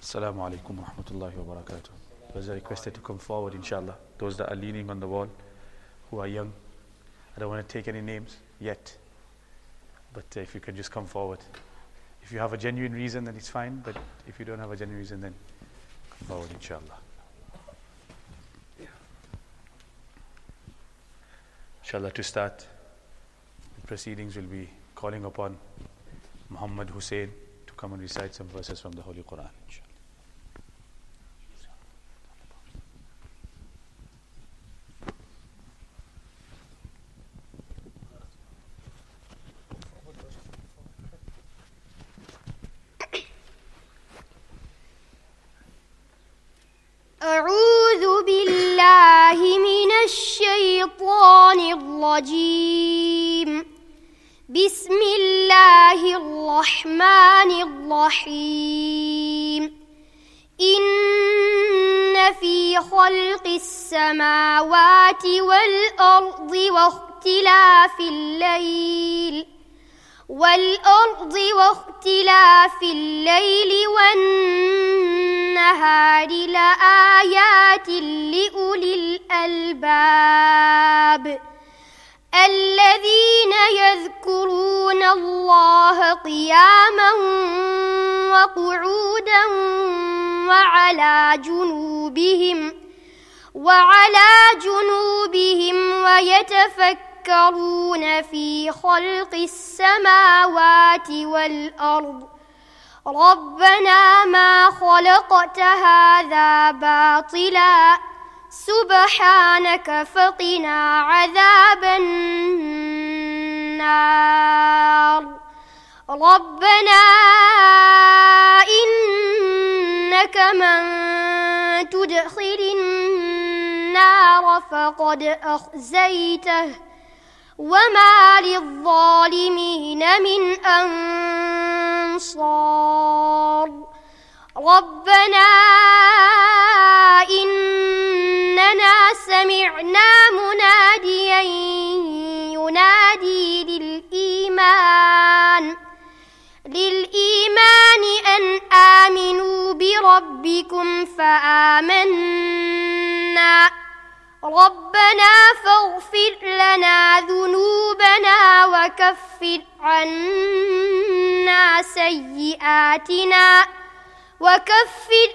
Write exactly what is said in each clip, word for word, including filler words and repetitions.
Assalamu alaikum wa rahmatullahi wa barakatuh. Those are requested to come forward, inshallah. Those that are leaning on the wall, who are young. I don't want to take any names yet. But uh, if you can just come forward. If you have a genuine reason, then it's fine. But if you don't have a genuine reason, then come forward, inshallah. Inshallah, to start, the proceedings will be calling upon Muhammad Hussein to come and recite some verses from the Holy Quran, inshallah. أعوذ بالله من الشيطان الرجيم بسم الله الرحمن الرحيم إن في خلق السماوات والأرض واختلاف الليل والأرض واختلاف الليل والنهار لآيات لأولي الألباب الذين يذكرون الله قياما وقعودا وعلى جنوبهم وعلى جنوبهم ويتفكرون في خلق السماوات والأرض ربنا ما خلقت هذا باطلا سبحانك فقنا عذاب النار ربنا إنك من تدخل النار فقد أخزيته وما للظالمين من أنصار ربنا إننا سمعنا مناديا ينادي للإيمان للإيمان أن آمنوا بربكم فآمنا ربنا فاغفر لنا ذنوبنا وكفر عنا سيئاتنا وكفر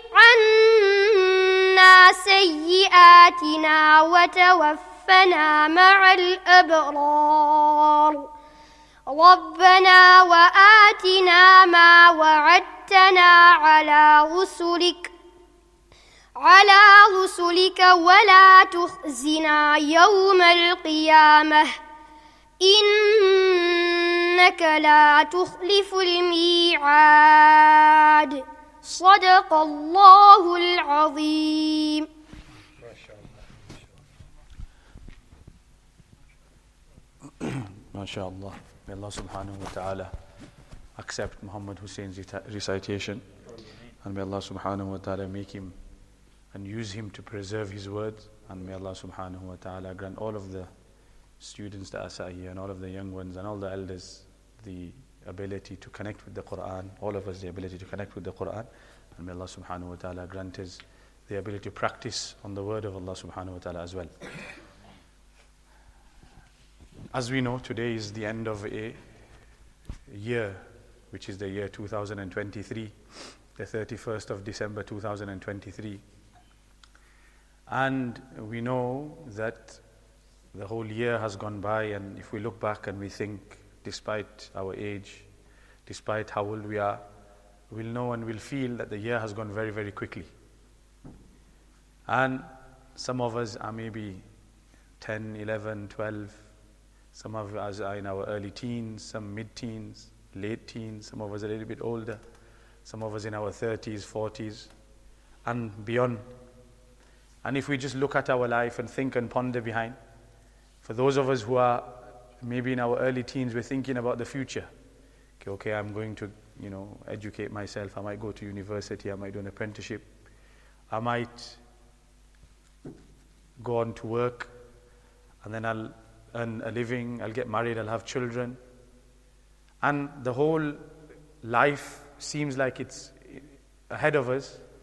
عنا سيئاتنا وتوفنا مع الأبرار ربنا وآتنا ما وعدتنا على رسلك على رسلك ولا تخزنا يوم القيامة إنك لا تخلف الميعاد صدق الله العظيم. MashaAllah. May Allah subhanahu wa ta'ala accept Muhammad Hussein's recitation, and may Allah subhanahu wa ta'ala make him and use him to preserve his words, and may Allah subhanahu wa ta'ala grant all of the students that are sat here and all of the young ones and all the elders the ability to connect with the Quran, all of us the ability to connect with the Quran, and may Allah subhanahu wa ta'ala grant us the ability to practice on the word of Allah subhanahu wa ta'ala as well. As we know, today is the end of a year, which is the year two thousand twenty-three, the thirty-first of December two thousand twenty-three. And we know that the whole year has gone by, and if we look back and we think, despite our age, despite how old we are, we'll know and we'll feel that the year has gone very, very quickly. And some of us are maybe ten, eleven, twelve. Some of us are in our early teens, some mid-teens, late teens, some of us a little bit older, some of us in our thirties, forties, and beyond. And if we just look at our life and think and ponder behind, for those of us who are maybe in our early teens, we're thinking about the future. Okay, okay, I'm going to, you know, educate myself. I might go to university. I might do an apprenticeship. I might go on to work, and then I'll earn a living, I'll get married, I'll have children. And the whole life seems like it's ahead of us,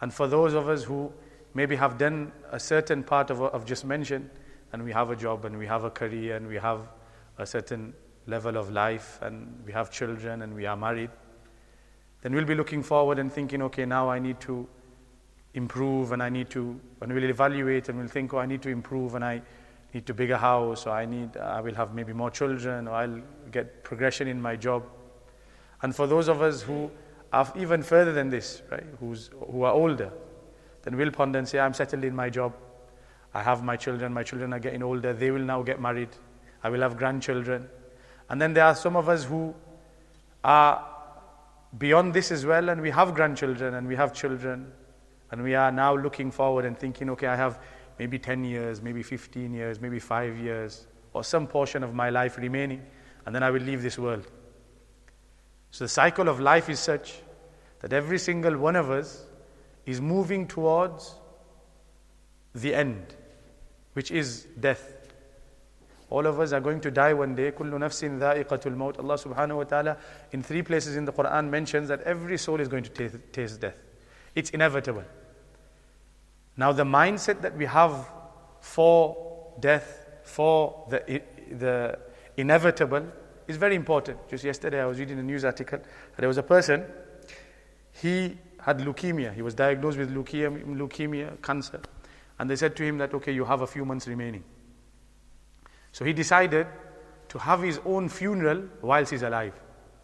And for those of us who maybe have done a certain part of what I've just mentioned, and we have a job and we have a career and we have a certain level of life and we have children and we are married, then we'll be looking forward and thinking, okay, now I need to improve and I need to, and we'll evaluate and we'll think, oh, I need to improve and I need to bigger house, or I need, I will have maybe more children, or I'll get progression in my job. And for those of us who are even further than this, right, who's, who are older, then we'll ponder and say, I'm settled in my job. I have my children, my children are getting older, they will now get married, I will have grandchildren. And then there are some of us who are beyond this as well, and we have grandchildren and we have children, and we are now looking forward and thinking, okay, I have maybe ten years, maybe fifteen years, maybe five years, or some portion of my life remaining, and then I will leave this world. So the cycle of life is such that every single one of us is moving towards the end, which is death. All of us are going to die one day. كُلُّ نَفْسٍ ذَائِقَةُ الْمَوْتِ. Allah subhanahu wa ta'ala in three places in the Quran mentions that every soul is going to taste, taste death. It's inevitable. Now the mindset that we have for death, for the, the inevitable, is very important. Just yesterday I was reading a news article. There was a person, he had leukemia. He was diagnosed with leukemia, leukemia, cancer. And they said to him that, okay, you have a few months remaining. So he decided to have his own funeral whilst he's alive.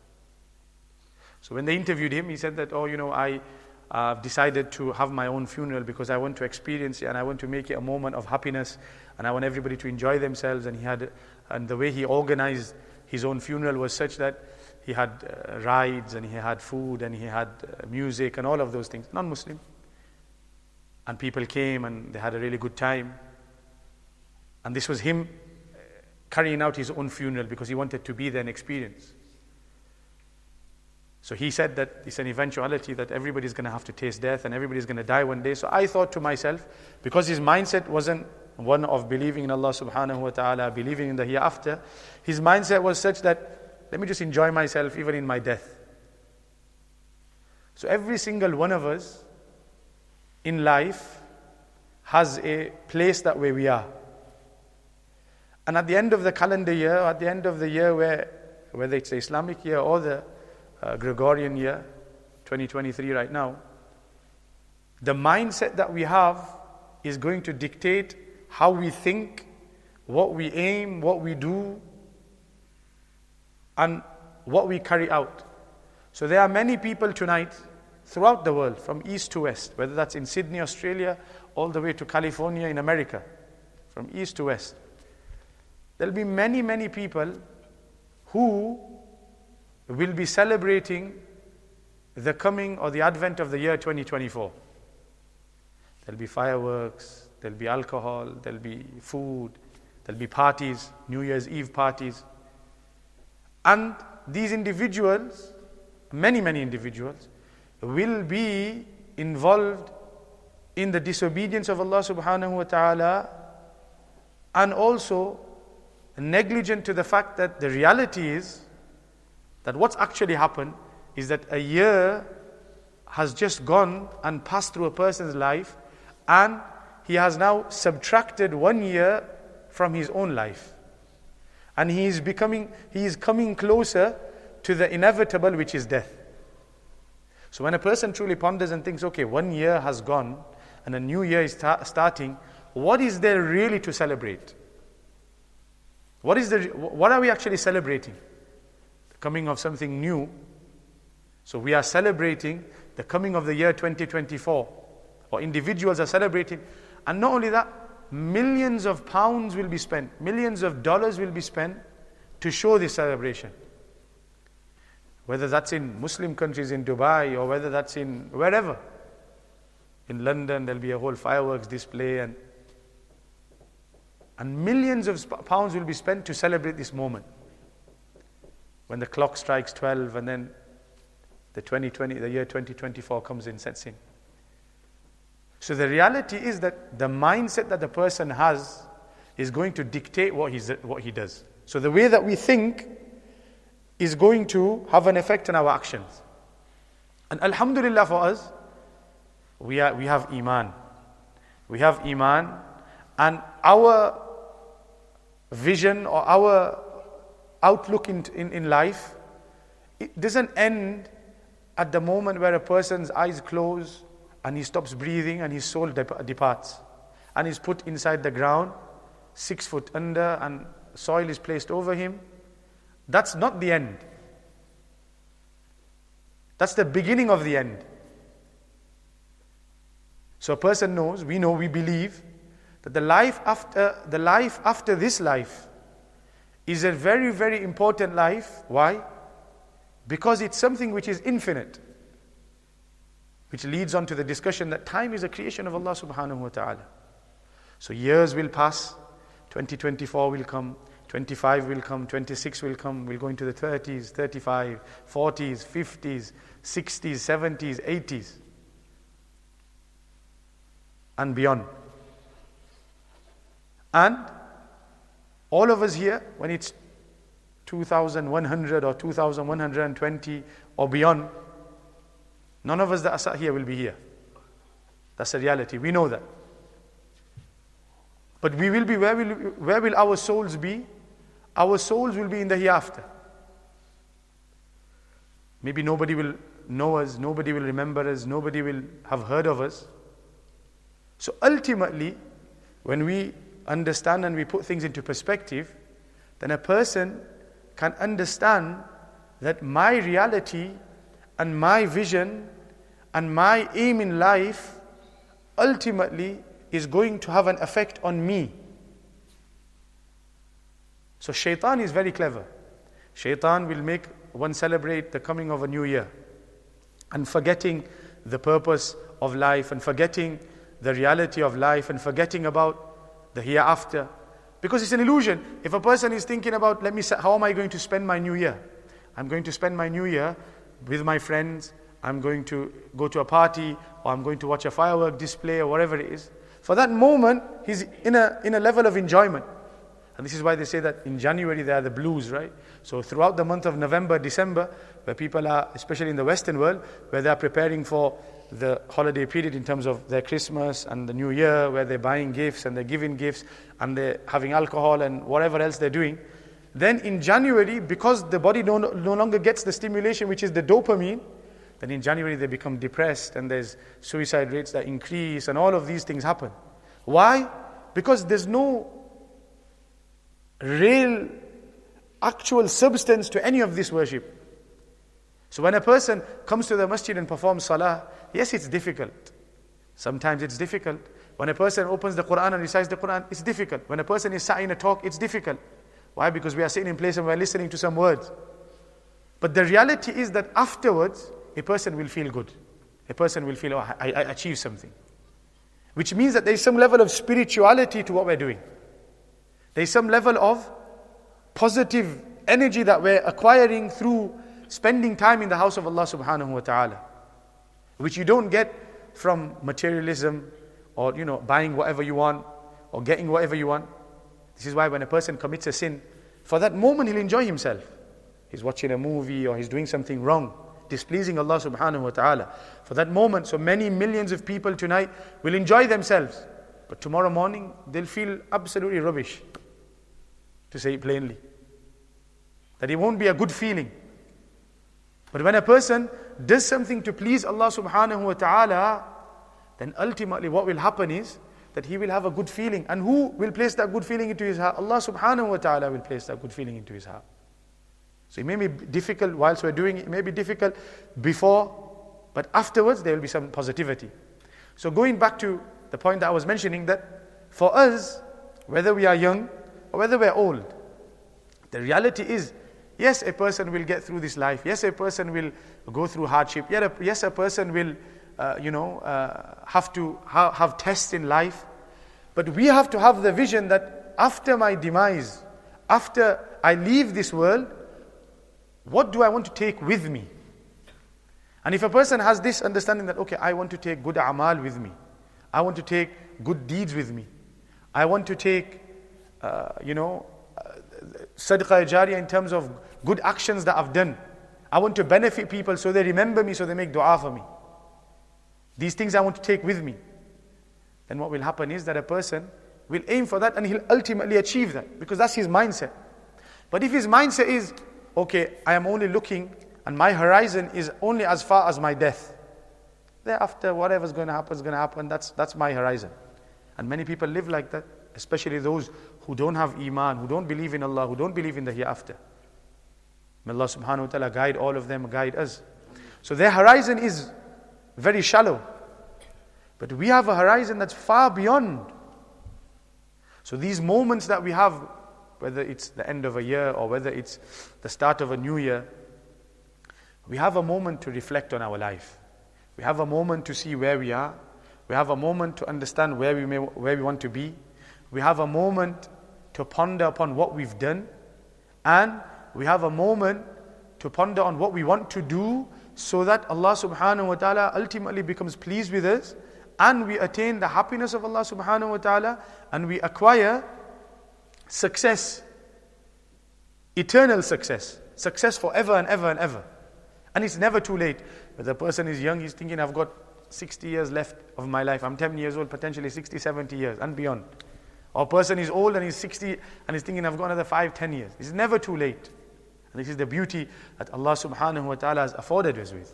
So when they interviewed him, he said that, oh, you know, I uh, decided to have my own funeral because I want to experience it and I want to make it a moment of happiness and I want everybody to enjoy themselves. And he had, and the way he organized his own funeral was such that he had uh, rides and he had food and he had uh, music and all of those things. Non-Muslim. And people came and they had a really good time. And this was him carrying out his own funeral because he wanted to be there and experience. So he said that it's an eventuality that everybody's going to have to taste death and everybody's going to die one day. So I thought to myself, because his mindset wasn't one of believing in Allah subhanahu wa ta'ala, believing in the hereafter, his mindset was such that, let me just enjoy myself even in my death. So every single one of us in life has a place that where we are. And at the end of the calendar year, or at the end of the year where, whether it's the Islamic year or the uh, Gregorian year, twenty twenty-three right now, the mindset that we have is going to dictate how we think, what we aim, what we do, and what we carry out. So there are many people tonight throughout the world, from east to west, whether that's in Sydney, Australia, all the way to California in America, from east to west. There'll be many, many people who will be celebrating the coming or the advent of the year twenty twenty-four. There'll be fireworks, there'll be alcohol, there'll be food, there'll be parties, New Year's Eve parties. And these individuals, many, many individuals, will be involved in the disobedience of Allah subhanahu wa ta'ala, and also negligent to the fact that the reality is that what's actually happened is that a year has just gone and passed through a person's life, and he has now subtracted one year from his own life, and he is becoming he is coming closer to the inevitable, which is death. So when a person truly ponders and thinks, okay, one year has gone and a new year is ta- starting, what is there really to celebrate? What is the what are we actually celebrating? The coming of something new. So we are celebrating the coming of the year twenty twenty-four, or individuals are celebrating. And not only that, millions of pounds will be spent, millions of dollars will be spent to show this celebration. Whether that's in Muslim countries, in Dubai, or whether that's in wherever. In London, there'll be a whole fireworks display, and and millions of pounds will be spent to celebrate this moment. When the clock strikes twelve, and then the twenty twenty, the year twenty twenty-four comes in, sets in. So the reality is that the mindset that the person has is going to dictate what he's what he does. So the way that we think is going to have an effect on our actions. And alhamdulillah for us, we are, we have Iman. We have Iman, and our vision or our outlook in, in, in life, it doesn't end at the moment where a person's eyes close and he stops breathing and his soul dep- departs and is put inside the ground, six foot under, and soil is placed over him. That's not the end. That's the beginning of the end. So a person knows, we know, we believe that the life after the life after this life is a very, very important life. Why? Because it's something which is infinite. Which leads on to the discussion that time is a creation of Allah subhanahu wa ta'ala. So years will pass, twenty twenty-four will come, twenty-five will come, twenty-six will come, we'll go into the thirties, thirty-five, forties, fifties, sixties, seventies, eighties, and beyond. And all of us here, when it's two thousand one hundred or two thousand one hundred twenty or beyond, none of us that are sat here will be here. That's the reality. We know that. But we will be, where will, where will our souls be? Our souls will be in the hereafter. Maybe nobody will know us, nobody will remember us, nobody will have heard of us. So ultimately, when we understand and we put things into perspective, then a person can understand that my reality and my vision and my aim in life ultimately is going to have an effect on me. So shaitan is very clever. Shaitan will make one celebrate the coming of a new year and forgetting the purpose of life and forgetting the reality of life and forgetting about the hereafter. Because it's an illusion. If a person is thinking about, let me say, how am I going to spend my new year? I'm going to spend my new year with my friends, I'm going to go to a party, or I'm going to watch a firework display, or whatever it is. For that moment, he's in a, in a level of enjoyment. And this is why they say that in January there are the blues, right? So throughout the month of November, December, where people are, especially in the Western world, where they are preparing for the holiday period in terms of their Christmas and the New Year, where they're buying gifts and they're giving gifts and they're having alcohol and whatever else they're doing. Then in January, because the body no, no longer gets the stimulation, which is the dopamine, then in January they become depressed and there's suicide rates that increase and all of these things happen. Why? Because there's no real, actual substance to any of this worship. So when a person comes to the masjid and performs salah, yes, it's difficult. Sometimes it's difficult. When a person opens the Quran and recites the Quran, it's difficult. When a person is sat in a talk, it's difficult. Why? Because we are sitting in place and we are listening to some words. But the reality is that afterwards, a person will feel good. A person will feel, oh, I, I achieved something. Which means that there is some level of spirituality to what we're doing. There is some level of positive energy that we're acquiring through spending time in the house of Allah subhanahu wa ta'ala. Which you don't get from materialism or, you know, buying whatever you want or getting whatever you want. This is why when a person commits a sin, for that moment he'll enjoy himself. He's watching a movie or he's doing something wrong, displeasing Allah subhanahu wa ta'ala. For that moment, so many millions of people tonight will enjoy themselves. But tomorrow morning, they'll feel absolutely rubbish, to say it plainly. That it won't be a good feeling. But when a person does something to please Allah subhanahu wa ta'ala, then ultimately what will happen is that he will have a good feeling. And who will place that good feeling into his heart? Allah subhanahu wa ta'ala will place that good feeling into his heart. So it may be difficult whilst we're doing it, it may be difficult before, but afterwards there will be some positivity. So going back to the point that I was mentioning, that for us, whether we are young or whether we're old, the reality is, yes, a person will get through this life. Yes, a person will go through hardship. Yes, a person will, uh, you know, uh, have to ha- have tests in life. But we have to have the vision that after my demise, after I leave this world, what do I want to take with me? And if a person has this understanding that, okay, I want to take good amal with me. I want to take good deeds with me. I want to take, uh, you know, uh, sadaqah jariyah in terms of good actions that I've done. I want to benefit people so they remember me, so they make dua for me. These things I want to take with me. Then what will happen is that a person will aim for that and he'll ultimately achieve that, because that's his mindset. But if his mindset is, okay, I am only looking and my horizon is only as far as my death, thereafter whatever's going to happen is going to happen, that's, that's my horizon. And many people live like that, especially those who don't have iman, who don't believe in Allah, who don't believe in the hereafter. May Allah subhanahu wa ta'ala guide all of them, guide us. So their horizon is very shallow. But we have a horizon that's far beyond. So these moments that we have, whether it's the end of a year or whether it's the start of a new year, we have a moment to reflect on our life. We have a moment to see where we are. We have a moment to understand where we may, where we want to be. We have a moment to ponder upon what we've done. And we have a moment to ponder on what we want to do, so that Allah subhanahu wa ta'ala ultimately becomes pleased with us, and we attain the happiness of Allah subhanahu wa ta'ala, and we acquire success, eternal success, success forever and ever and ever. And it's never too late. When the person is young, he's thinking, I've got sixty years left of my life. I'm ten years old, potentially sixty, seventy years and beyond. Or a person is old and he's sixty and he's thinking, I've got another five, ten years. It's never too late. And this is the beauty that Allah subhanahu wa ta'ala has afforded us with.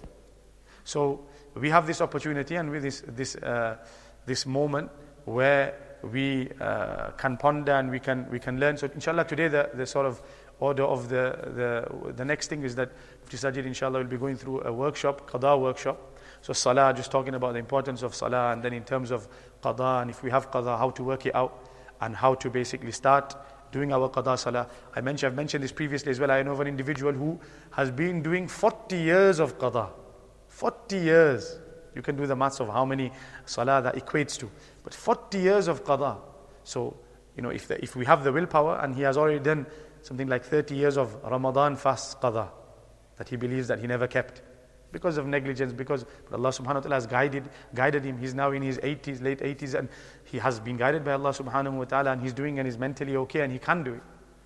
So we have this opportunity and with this this uh, this moment where we uh, can ponder and we can we can learn. So inshallah today the, the sort of order of the the the next thing is that Mufti Sajid inshallah will be going through a workshop, qada workshop. So salah, just talking about the importance of salah, and then in terms of qada, and if we have qada, how to work it out and how to basically start doing our qada salah. I mentioned, I've mentioned this previously as well. I know of an individual who has been doing forty years of qada. forty years. You can do the maths of how many salah that equates to. But forty years of qada. So, you know, if the, if we have the willpower, and he has already done something like thirty years of Ramadan fast qada, that he believes that he never kept, because of negligence, because Allah subhanahu wa ta'ala has guided, guided him. He's now in his eighties, late eighties, and he has been guided by Allah subhanahu wa ta'ala, and he's doing and is mentally okay, and he can do it.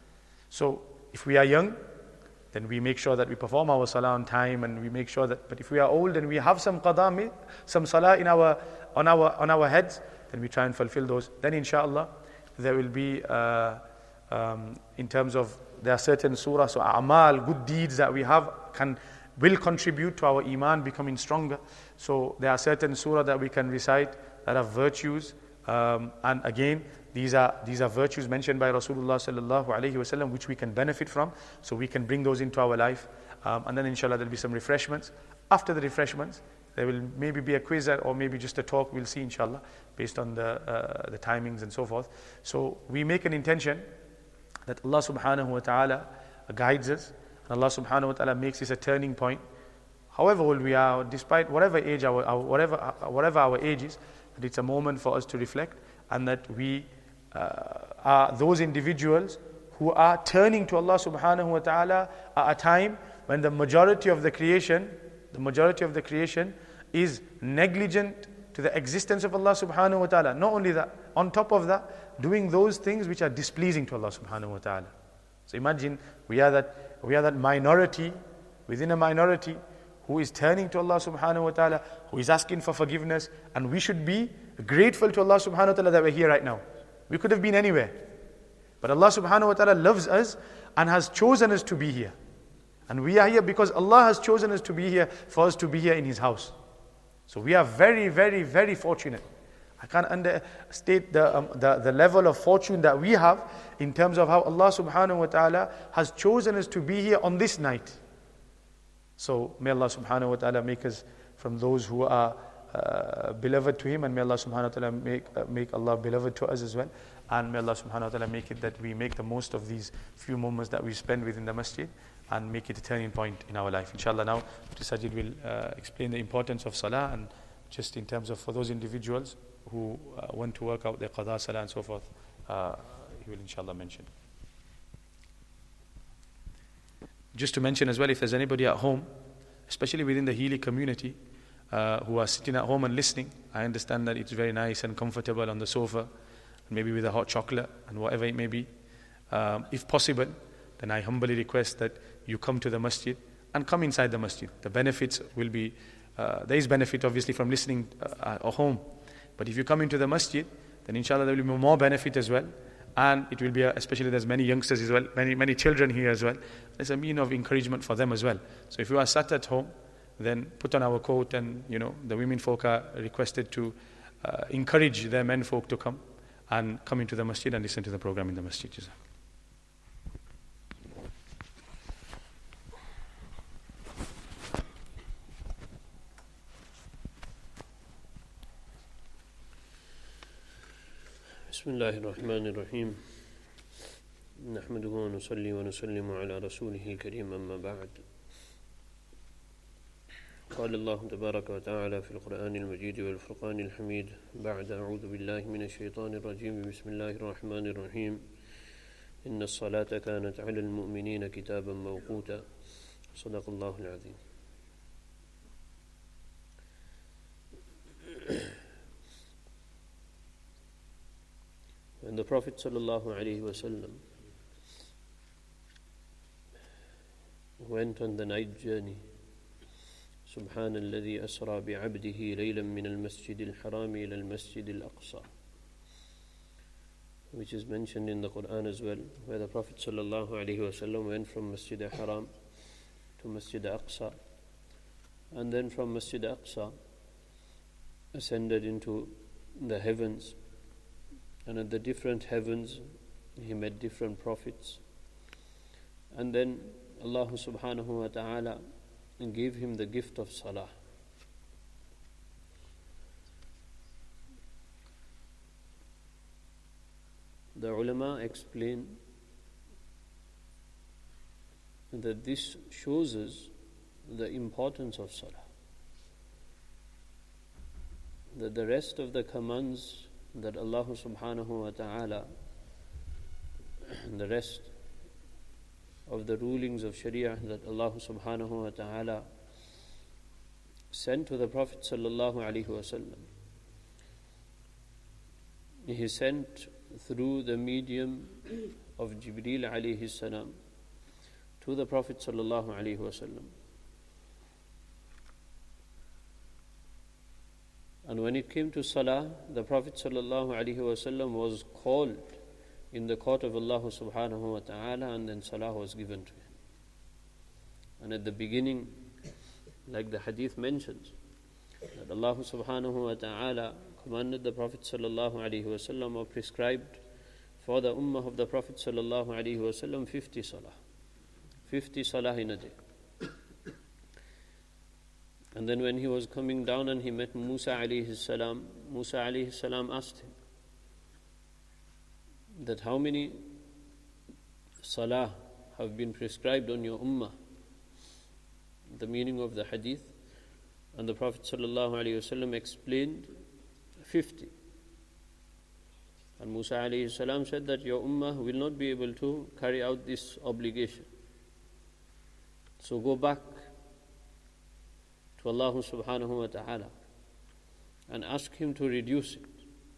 So, if we are young, then we make sure that we perform our salah on time, and we make sure that, but if we are old and we have some qada, some salah in our, on our on our heads, then we try and fulfill those. Then inshallah, there will be, uh, um, in terms of, there are certain surahs, so a'mal, good deeds that we have, can will contribute to our iman becoming stronger. So there are certain surah that we can recite that have virtues, um, and again, these are these are virtues mentioned by Rasulullah sallallahu alaihi wasallam, which we can benefit from. So we can bring those into our life, um, and then inshallah there'll be some refreshments. After the refreshments, there will maybe be a quiz or maybe just a talk. We'll see inshallah, based on the uh, the timings and so forth. So we make an intention that Allah subhanahu wa ta'ala guides us, and Allah subhanahu wa ta'ala makes this a turning point. However old we are, despite whatever age our, our whatever uh, whatever our age is, that it's a moment for us to reflect, and that we uh, are those individuals who are turning to Allah subhanahu wa ta'ala at a time when the majority of the creation, the majority of the creation is negligent to the existence of Allah subhanahu wa ta'ala. Not only that, on top of that, doing those things which are displeasing to Allah subhanahu wa ta'ala. So imagine we are that we are that minority within a minority who is turning to Allah subhanahu wa ta'ala, who is asking for forgiveness, and we should be grateful to Allah subhanahu wa ta'ala that we're here right now. We could have been anywhere, but Allah subhanahu wa ta'ala loves us and has chosen us to be here. And we are here because Allah has chosen us to be here, for us to be here in His house. So we are very, very, very fortunate. I can't understate the, um, the, the level of fortune that we have in terms of how Allah subhanahu wa ta'ala has chosen us to be here on this night. So may Allah subhanahu wa ta'ala make us from those who are uh, beloved to Him, and may Allah subhanahu wa ta'ala make, uh, make Allah beloved to us as well. And may Allah subhanahu wa ta'ala make it that we make the most of these few moments that we spend within the masjid, and make it a turning point in our life. Inshallah, now Mufti Sajid will uh, explain the importance of salah, and just in terms of for those individuals who uh, want to work out their qada, salah and so forth, uh, he will inshallah mention. Just to mention as well, if there's anybody at home, especially within the Healy community, uh, who are sitting at home and listening, I understand that it's very nice and comfortable on the sofa, maybe with a hot chocolate and whatever it may be. Um, if possible, then I humbly request that you come to the masjid and come inside the masjid. The benefits will be uh, there is benefit obviously from listening uh, at home. But if you come into the masjid, then inshallah there will be more benefit as well. And it will be, a, especially there's many youngsters as well, many many children here as well. There's a mean of encouragement for them as well. So if you are sat at home, then put on our coat, and you know the women folk are requested to uh, encourage their men folk to come and come into the masjid and listen to the program in the masjid. بسم الله الرحمن الرحيم نحمده ونصلي ونسلم على رسوله الكريم أما بعد قال الله تبارك وتعالى في القرآن المجيد والفرقان الحميد بعد أعوذ بالله من الشيطان الرجيم بسم الله الرحمن الرحيم إن الصلاة كانت على المؤمنين كتابا موقوتا صدق الله العظيم. When the Prophet sallallahu alaihi wasallam went on the night journey, سبحان الذي أسرى بعبده ليلا من المسجد الحرام إلى المسجد الأقصى, which is mentioned in the Quran as well, where the Prophet sallallahu alaihi wasallam went from Masjid al-Haram to Masjid al-Aqsa, and then from Masjid al-Aqsa ascended into the heavens. And at the different heavens, he met different prophets. And then Allah subhanahu wa ta'ala gave him the gift of salah. The ulama explain that this shows us the importance of salah. That the rest of the commands that Allah subhanahu wa ta'ala and the rest of the rulings of Sharia that Allah subhanahu wa ta'ala sent to the Prophet sallallahu alaihi wasallam, he sent through the medium of Jibreel alayhi salam to the Prophet sallallahu alaihi wasallam. And when it came to Salah, the Prophet sallallahu alaihi wasallam was called in the court of Allah subhanahu wa ta'ala, and then Salah was given to him. And at the beginning, like the hadith mentions, that Allah subhanahu wa ta'ala commanded the Prophet sallallahu alaihi wasallam, or prescribed for the ummah of the Prophet sallallahu alaihi wasallam fifty Salah. fifty Salah in a day. And then when he was coming down and he met Musa alayhi salam, Musa alayhi salam asked him that how many salah have been prescribed on your ummah, the meaning of the hadith. And the Prophet sallallahu alayhi wasallam explained fifty. And Musa alayhi salam said that your ummah will not be able to carry out this obligation. So go back to Allah subhanahu wa ta'ala and ask Him to reduce it.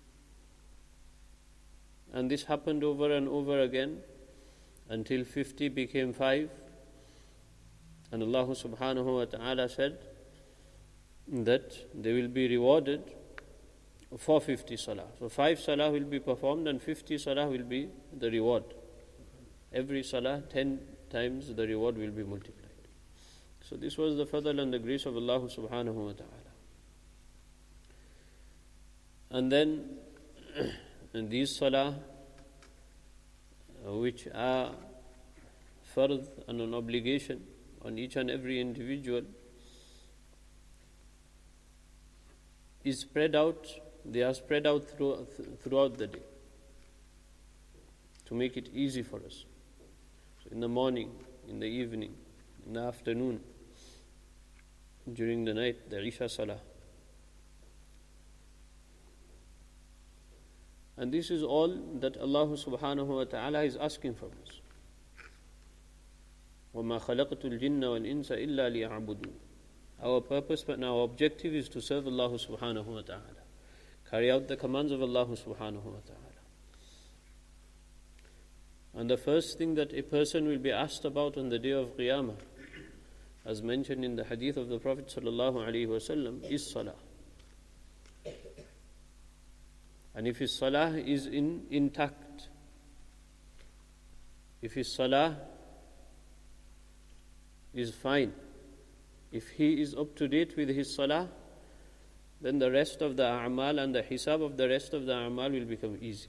And this happened over and over again until fifty became five. And Allah subhanahu wa ta'ala said that they will be rewarded for fifty salah. So five salah will be performed and fifty salah will be the reward. Every salah, ten times the reward will be multiplied. So this was the fadl and the grace of Allah subhanahu wa ta'ala. And then and these salah, which are fard and an obligation on each and every individual, is spread out, they are spread out through, throughout the day to make it easy for us. So in the morning, in the evening, in the afternoon, during the night, the Isha Salah. And this is all that Allah subhanahu wa ta'ala is asking from us. وَمَا خَلَقْتُ الْجِنَّ وَالْإِنسَ إِلَّا لِيَعْبُدُونَ. Our purpose and our objective is to serve Allah subhanahu wa ta'ala, carry out the commands of Allah subhanahu wa ta'ala. And the first thing that a person will be asked about on the day of Qiyamah as mentioned in the hadith of the Prophet sallallahu alaihi wasallam, is salah. And if his salah is in, intact, if his salah is fine, if he is up to date with his salah, then the rest of the a'mal and the hisab of the rest of the a'mal will become easy.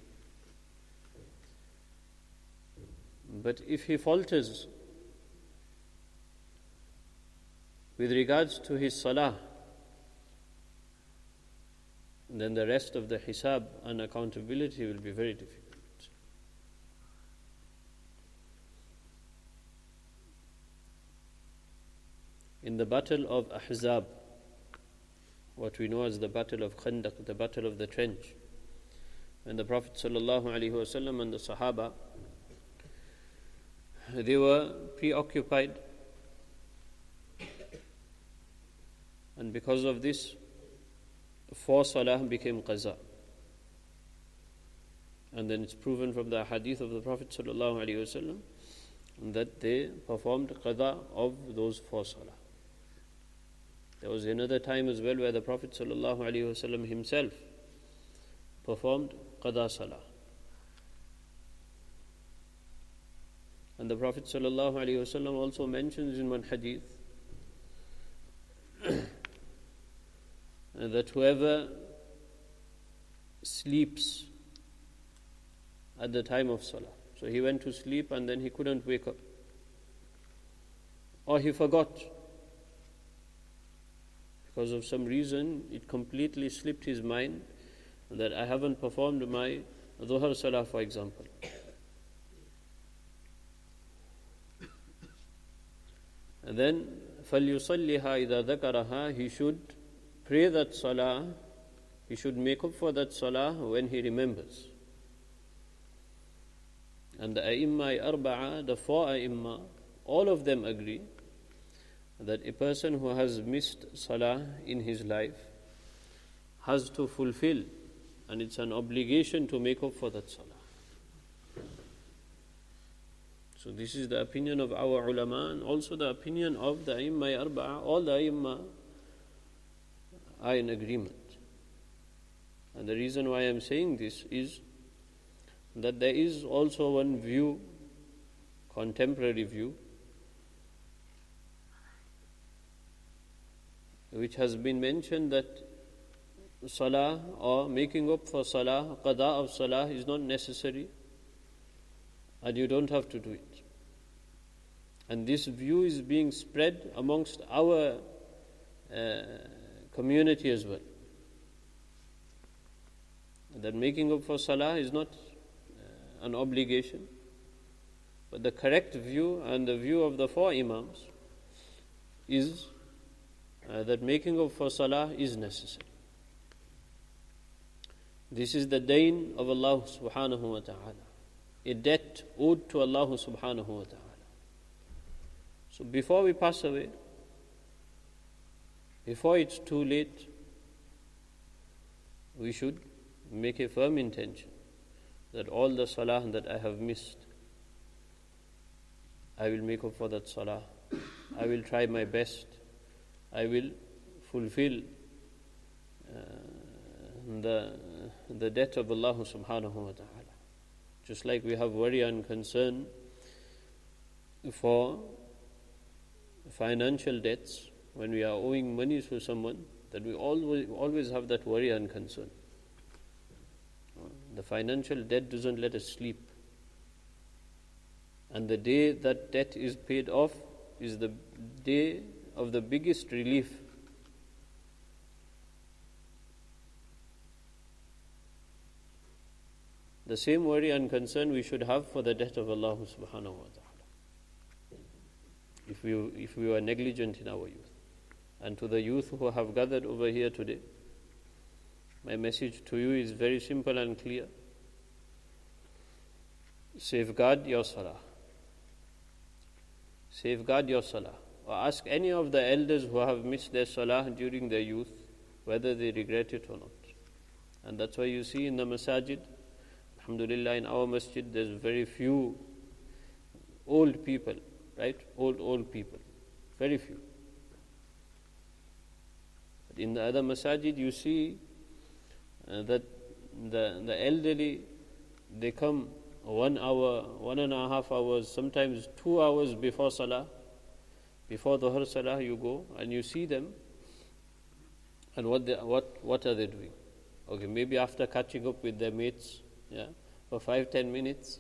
But if he falters with regards to his salah, then the rest of the hisab and accountability will be very difficult. In the battle of Ahzab, what we know as the battle of Khandaq, the battle of the trench, when the Prophet ﷺ and the Sahaba, they were preoccupied, and because of this, four salah became qaza. And then it's proven from the hadith of the Prophet ﷺ that they performed qaza of those four salah. There was another time as well where the Prophet ﷺ himself performed qada salah. And the Prophet ﷺ also mentions in one hadith that whoever sleeps at the time of salah, so he went to sleep and then he couldn't wake up, or he forgot, because of some reason it completely slipped his mind that I haven't performed my dhuhr salah, for example. And then فَلْيُصَلِّهَا إِذَا ذَكَرَهَا, he should pray that salah, he should make up for that salah when he remembers. And the A'imma Arba'a, the four A'imma, all of them agree that a person who has missed salah in his life has to fulfill, and it's an obligation to make up for that salah. So this is the opinion of our ulama, and also the opinion of the A'imma Arba'a. All the A'imma are in agreement. And the reason why I am saying this is that there is also one view, contemporary view, which has been mentioned, that salah or making up for salah, qada of salah, is not necessary and you don't have to do it. And this view is being spread amongst our uh, community as well, that making up for salah is not uh, an obligation, but the correct view and the view of the four imams is uh, that making up for salah is necessary. This is the dain of Allah subhanahu wa ta'ala, a debt owed to Allah subhanahu wa ta'ala. So before we pass away, before it's too late, we should make a firm intention that all the salah that I have missed, I will make up for that salah. I will try my best. I will fulfill uh, the the debt of Allah subhanahu wa ta'ala. Just like we have worry and concern for financial debts, when we are owing money to someone, that we always always have that worry and concern. The financial debt doesn't let us sleep. And the day that debt is paid off is the day of the biggest relief. The same worry and concern we should have for the debt of Allah subhanahu wa ta'ala, if we, if we were negligent in our youth. And to the youth who have gathered over here today, my message to you is very simple and clear. Safeguard your salah. Safeguard your salah. Or ask any of the elders who have missed their salah during their youth whether they regret it or not. And that's why you see in the masajid, alhamdulillah, in our masjid, there's very few old people, right? Old, old people. Very few. But in the other masajid, you see uh, that the, the elderly, they come one hour, one and a half hours, sometimes two hours before salah. Before Dhuhr salah, you go and you see them. And what they, what what are they doing? Okay, maybe after catching up with their mates, yeah, for five ten minutes,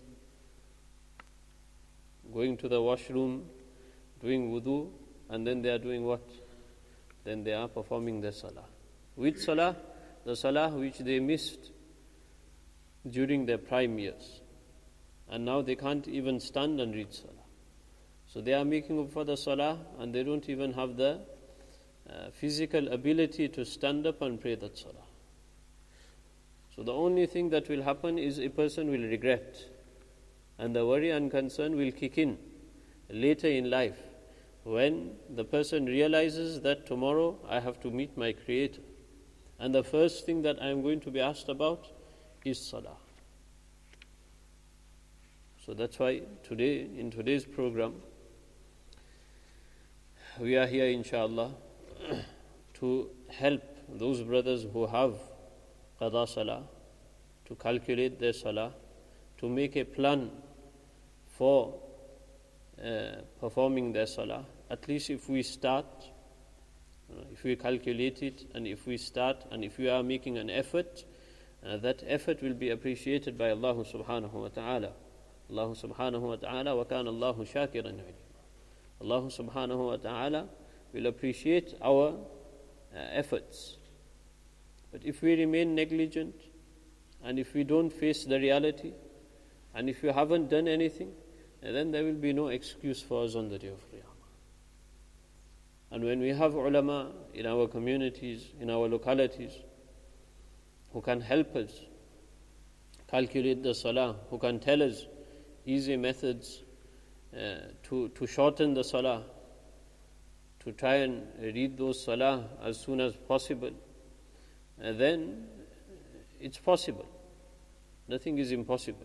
going to the washroom, doing wudu, and then they are doing what? Then they are performing their salah. Which salah? The salah which they missed during their prime years, and now they can't even stand and read salah. So they are making up for the salah, and they don't even have the uh, physical ability to stand up and pray that salah. So the only thing that will happen is a person will regret, and the worry and concern will kick in later in life when the person realizes that tomorrow I have to meet my Creator, and the first thing that I am going to be asked about is salah. So that's why today, in today's program, we are here inshallah to help those brothers who have qada salah, to calculate their salah, to make a plan for uh, performing their salah. At least if we start, uh, if we calculate it, and if we start, and if we are making an effort, uh, that effort will be appreciated by Allah subhanahu wa ta'ala. Allah subhanahu wa ta'ala, wa kana Allahu shakiran alima. Allah subhanahu wa ta'ala will appreciate our uh, efforts. But if we remain negligent, and if we don't face the reality, and if we haven't done anything, then there will be no excuse for us on the day of Qiyamah. And when we have ulama in our communities, in our localities, who can help us calculate the salah, who can tell us easy methods uh, to, to shorten the salah, to try and read those salah as soon as possible, uh, then it's possible. Nothing is impossible.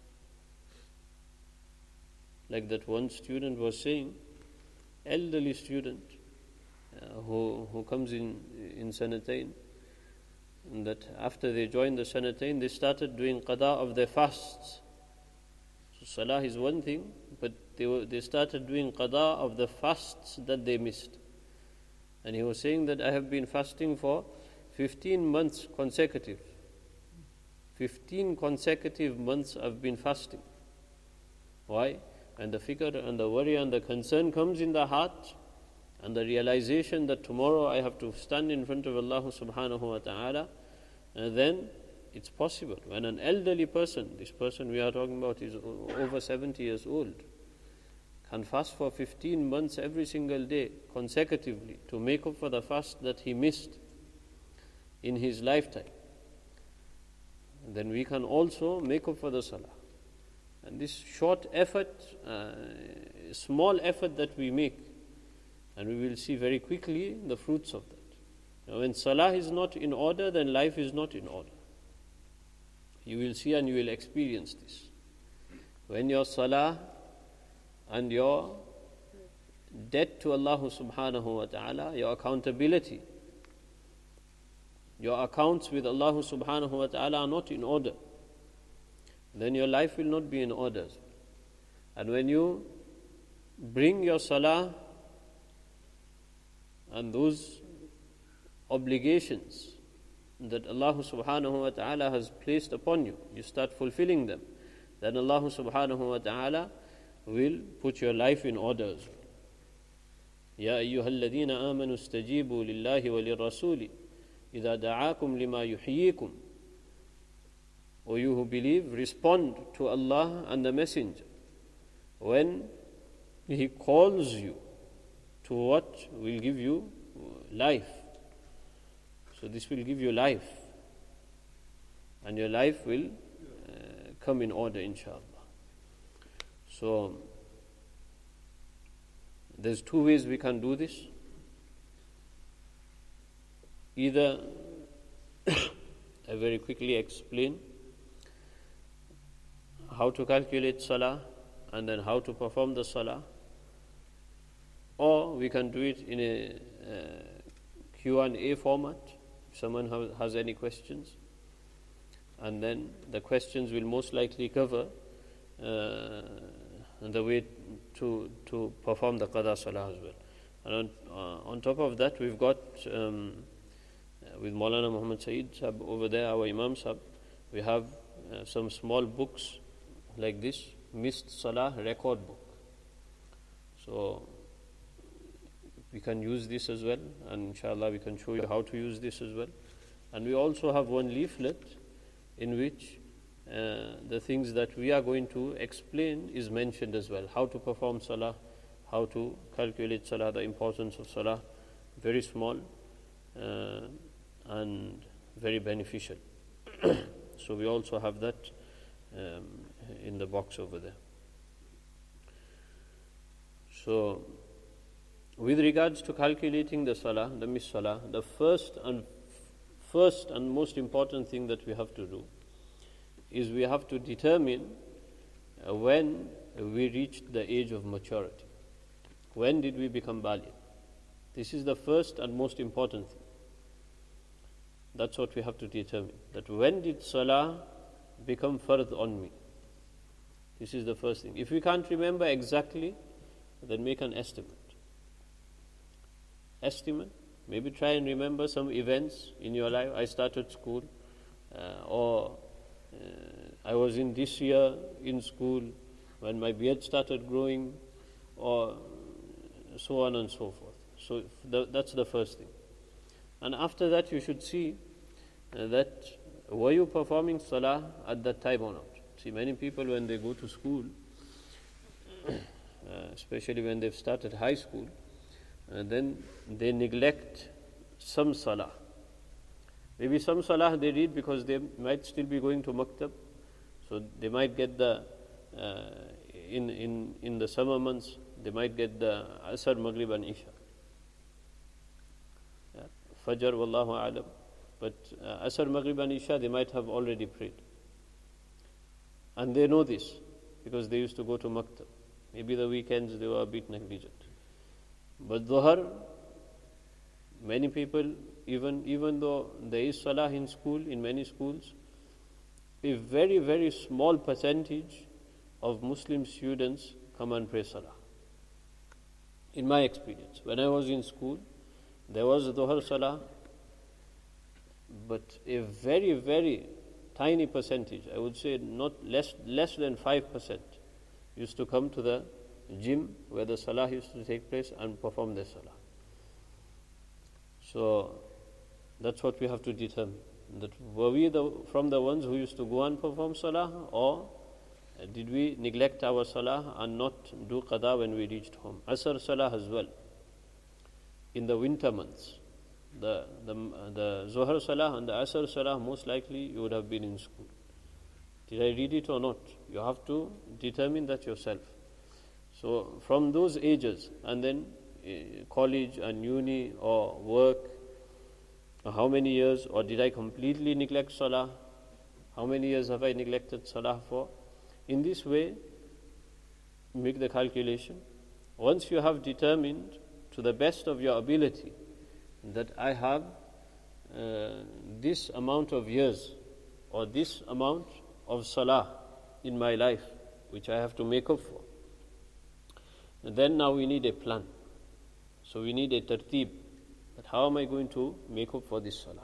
Like that one student was saying, elderly student uh, who who comes in in Sanatain, that after they joined the Sanatain, they started doing qada of their fasts. So salah is one thing, but they were, they started doing qada of the fasts that they missed. And he was saying that I have been fasting for fifteen months consecutive. fifteen consecutive months I've been fasting. Why? And the fikr and the worry and the concern comes in the heart, and the realization that tomorrow I have to stand in front of Allah subhanahu wa ta'ala, and then it's possible. When an elderly person, this person we are talking about is over seventy years old, can fast for fifteen months every single day consecutively to make up for the fast that he missed in his lifetime, then we can also make up for the salah. And this short effort, uh, small effort that we make, and we will see very quickly the fruits of that. Now, when salah is not in order, then life is not in order. You will see and you will experience this. When your salah and your debt to Allah subhanahu wa ta'ala, your accountability, your accounts with Allah subhanahu wa ta'ala are not in order, then your life will not be in order. And when you bring your salah and those obligations that Allah subhanahu wa ta'ala has placed upon you, you start fulfilling them, then Allah subhanahu wa ta'ala will put your life in order. Ya ayyuhalladhina amanu istajibu lillahi wa lirrasuli idha da'akum lima yuhyikum. O you who believe, respond to Allah and the Messenger when He calls you to what will give you life. So this will give you life, and your life will uh, come in order, inshallah. So there's two ways we can do this. Either I very quickly explain how to calculate salah and then how to perform the salah. or we can do it in a uh, Q and A format, if someone ha- has any questions. And then the questions will most likely cover uh, the way to to perform the Qada Salah as well. And on, uh, on top of that, we've got, um, with Maulana Muhammad Saeed Sahab over there, our Imam Sahab, we have uh, some small books like this, Missed Salah record book. So we can use this as well, and inshallah we can show you how to use this as well. And we also have one leaflet in which uh, the things that we are going to explain is mentioned as well. How to perform salah, how to calculate salah, the importance of salah, very small uh, and very beneficial. So we also have that um, in the box over there. So with regards to calculating the salah, the missed salah, the first and first and most important thing that we have to do is we have to determine uh, when we reached the age of maturity. When did we become baligh? This is the first and most important thing. That's what we have to determine. That when did salah become fard on me? This is the first thing. If we can't remember exactly, then make an estimate. Estimate. Maybe try and remember some events in your life. I started school, uh, or uh, I was in this year in school when my beard started growing, or so on and so forth. So the, that's the first thing. And after that, you should see uh, that were you performing salah at that time or not. See, many people when they go to school, uh, especially when they've started high school, uh, then they neglect some salah. Maybe some salah they read because they might still be going to maktab, so they might get the uh, in in in the summer months they might get the Asr, Maghrib and Isha. Yeah. Fajr, wallahu a'lam. But uh, Asr, Maghrib and Isha they might have already prayed. And they know this because they used to go to maktab. Maybe the weekends they were a bit negligent. But Dhuhr, many people, even even though there is salah in school, in many schools, a very, very small percentage of Muslim students come and pray salah. In my experience, when I was in school, there was Dhuhr salah, but a very, very tiny percentage, I would say not less less than five percent, used to come to the gym where the salah used to take place and perform the salah. So that's what we have to determine. That were we the, from the ones who used to go and perform salah, or did we neglect our salah and not do qada when we reached home? Asr salah as well. In the winter months, the the the Zuhr salah and the Asr salah, most likely you would have been in school. Did I read it or not? You have to determine that yourself. So from those ages, and then uh, college and uni or work, uh, how many years, or did I completely neglect salah? How many years have I neglected salah for? In this way, make the calculation. Once you have determined to the best of your ability that I have uh, this amount of years or this amount of salah in my life, which I have to make up for, and then now we need a plan. So we need a tartib, that how am I going to make up for this salah?